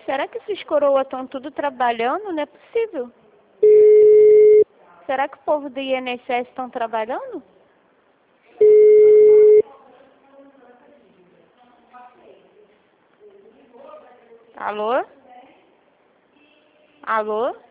Será que esses coroas estão tudo trabalhando? Não é possível. Será que o povo do INSS estão trabalhando? Alô? Alô?